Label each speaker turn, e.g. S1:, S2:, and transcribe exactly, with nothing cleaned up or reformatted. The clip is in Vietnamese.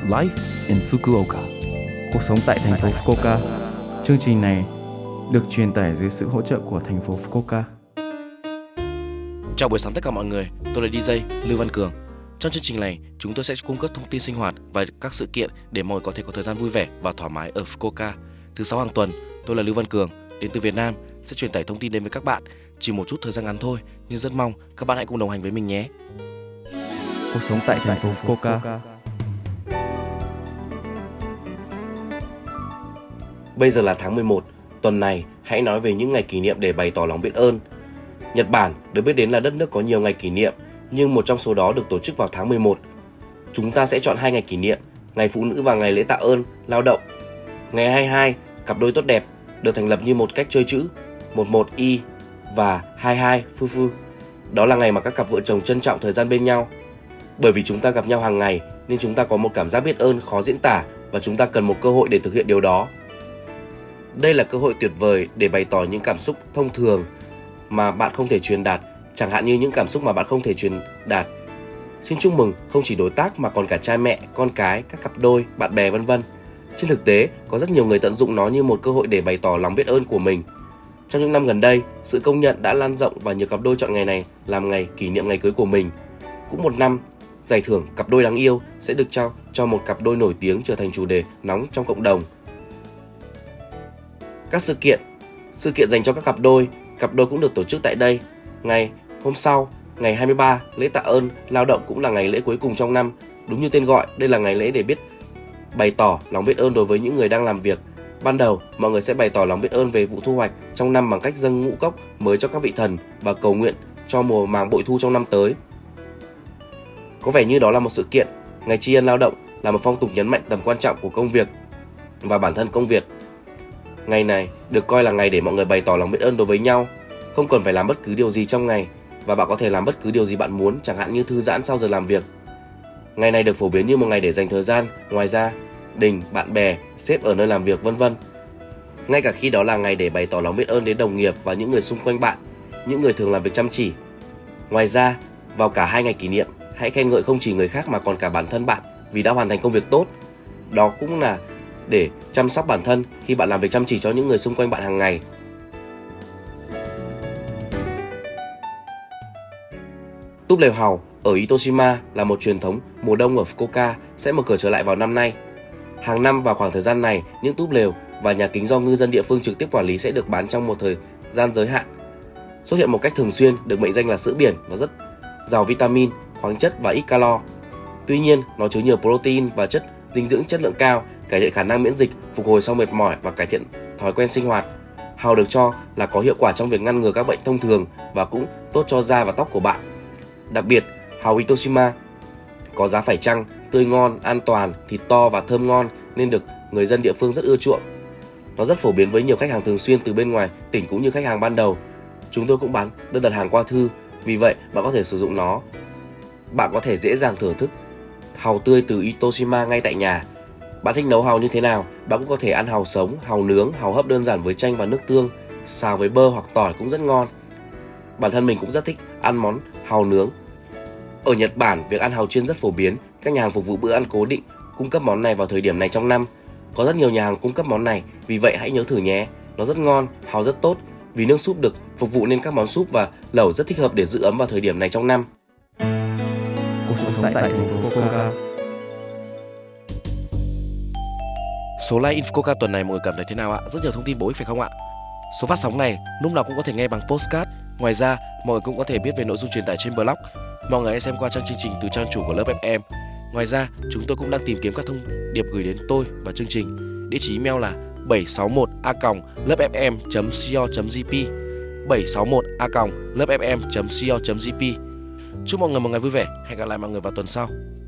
S1: Life in Fukuoka. Cuộc sống tại thành phố Fukuoka. Chương trình này được truyền tải dưới sự hỗ trợ của thành phố Fukuoka.
S2: Chào buổi sáng tất cả mọi người, tôi là đi jay Lưu Văn Cường. Trong chương trình này, chúng tôi sẽ cung cấp thông tin sinh hoạt và các sự kiện để mọi người có thể có thời gian vui vẻ và thoải mái ở Fukuoka. Thứ sáu hàng tuần, tôi là Lưu Văn Cường, đến từ Việt Nam, sẽ truyền tải thông tin đến với các bạn. Chỉ một chút thời gian ngắn thôi, nhưng rất mong các bạn hãy cùng đồng hành với mình nhé.
S1: Cuộc sống tại thành phố Fukuoka.
S3: Bây giờ là tháng mười một, tuần này hãy nói về những ngày kỷ niệm để bày tỏ lòng biết ơn. Nhật Bản được biết đến là đất nước có nhiều ngày kỷ niệm, nhưng một trong số đó được tổ chức vào tháng mười một. Chúng ta sẽ chọn hai ngày kỷ niệm, ngày phụ nữ và ngày lễ tạ ơn, lao động. Ngày hai mươi hai, cặp đôi tốt đẹp, được thành lập như một cách chơi chữ, mười một i và hai mươi hai fufu. Đó là ngày mà các cặp vợ chồng trân trọng thời gian bên nhau. Bởi vì chúng ta gặp nhau hàng ngày nên chúng ta có một cảm giác biết ơn khó diễn tả và chúng ta cần một cơ hội để thực hiện điều đó. Đây là cơ hội tuyệt vời để bày tỏ những cảm xúc thông thường mà bạn không thể truyền đạt, chẳng hạn như những cảm xúc mà bạn không thể truyền đạt. Xin chúc mừng không chỉ đối tác mà còn cả cha mẹ, con cái, các cặp đôi, bạn bè vân vân. Trên thực tế, có rất nhiều người tận dụng nó như một cơ hội để bày tỏ lòng biết ơn của mình. Trong những năm gần đây, sự công nhận đã lan rộng và nhiều cặp đôi chọn ngày này làm ngày kỷ niệm ngày cưới của mình. Cũng một năm, giải thưởng Cặp đôi đáng yêu sẽ được trao cho một cặp đôi nổi tiếng trở thành chủ đề nóng trong cộng đồng. Các sự kiện Sự kiện dành cho các cặp đôi, cặp đôi cũng được tổ chức tại đây. Ngày hôm sau, ngày hai mươi ba, lễ tạ ơn, lao động cũng là ngày lễ cuối cùng trong năm. Đúng như tên gọi, đây là ngày lễ để biết bày tỏ lòng biết ơn đối với những người đang làm việc. Ban đầu, mọi người sẽ bày tỏ lòng biết ơn về vụ thu hoạch trong năm bằng cách dâng ngũ cốc mới cho các vị thần và cầu nguyện cho mùa màng bội thu trong năm tới. Có vẻ như đó là một sự kiện. Ngày tri ân lao động là một phong tục nhấn mạnh tầm quan trọng của công việc và bản thân công việc. Ngày này được coi là ngày để mọi người bày tỏ lòng biết ơn đối với nhau. Không cần phải làm bất cứ điều gì trong ngày và bạn có thể làm bất cứ điều gì bạn muốn, chẳng hạn như thư giãn sau giờ làm việc. Ngày này được phổ biến như một ngày để dành thời gian, ngoài ra, đình, bạn bè, sếp ở nơi làm việc vân vân. Ngay cả khi đó là ngày để bày tỏ lòng biết ơn đến đồng nghiệp và những người xung quanh bạn, những người thường làm việc chăm chỉ. Ngoài ra, vào cả hai ngày kỷ niệm, hãy khen ngợi không chỉ người khác mà còn cả bản thân bạn vì đã hoàn thành công việc tốt. Đó cũng là để chăm sóc bản thân khi bạn làm việc chăm chỉ cho những người xung quanh bạn hàng ngày. Túp lều hàu ở Itoshima là một truyền thống mùa đông ở Fukuoka sẽ mở cửa trở lại vào năm nay. Hàng năm vào khoảng thời gian này, những túp lều và nhà kính do ngư dân địa phương trực tiếp quản lý sẽ được bán trong một thời gian giới hạn. Xuất hiện một cách thường xuyên, được mệnh danh là sữa biển, nó rất giàu vitamin, khoáng chất và ít calo. Tuy nhiên, nó chứa nhiều protein và chất dinh dưỡng chất lượng cao, cải thiện khả năng miễn dịch, phục hồi sau mệt mỏi và cải thiện thói quen sinh hoạt. Hàu được cho là có hiệu quả trong việc ngăn ngừa các bệnh thông thường và cũng tốt cho da và tóc của bạn. Đặc biệt, hàu Itoshima có giá phải chăng, tươi ngon, an toàn, thịt to và thơm ngon nên được người dân địa phương rất ưa chuộng. Nó rất phổ biến với nhiều khách hàng thường xuyên từ bên ngoài tỉnh cũng như khách hàng ban đầu. Chúng tôi cũng bán đơn đặt hàng qua thư, vì vậy bạn có thể sử dụng nó. Bạn có thể dễ dàng thưởng thức hàu tươi từ Itoshima ngay tại nhà. Bạn thích nấu hàu như thế nào? Bạn cũng có thể ăn hàu sống, hàu nướng, hàu hấp đơn giản với chanh và nước tương, xào với bơ hoặc tỏi cũng rất ngon. Bản thân mình cũng rất thích ăn món hàu nướng. Ở Nhật Bản, việc ăn hàu chiên rất phổ biến. Các nhà hàng phục vụ bữa ăn cố định cung cấp món này vào thời điểm này trong năm. Có rất nhiều nhà hàng cung cấp món này, vì vậy hãy nhớ thử nhé. Nó rất ngon, hàu rất tốt. Vì nước súp được phục vụ nên các món súp và lẩu rất thích hợp để giữ ấm vào thời điểm này trong năm.
S1: Cuộc sống tại thành phố Fukuoka.
S2: Số like Infoca tuần này mọi người cảm thấy thế nào ạ? Rất nhiều thông tin bổ ích phải không ạ? Số phát sóng này lúc nào cũng có thể nghe bằng podcast. Ngoài ra, mọi người cũng có thể biết về nội dung truyền tải trên blog. Mọi người hãy xem qua trang chương trình từ trang chủ của lớp ép em. Ngoài ra, chúng tôi cũng đang tìm kiếm các thông điệp gửi đến tôi và chương trình. Địa chỉ email là bảy sáu một a còng lớp ép em chấm co chấm jp bảy sáu một a còng lớp ép em chấm co chấm jp. Chúc mọi người một ngày vui vẻ. Hẹn gặp lại mọi người vào tuần sau.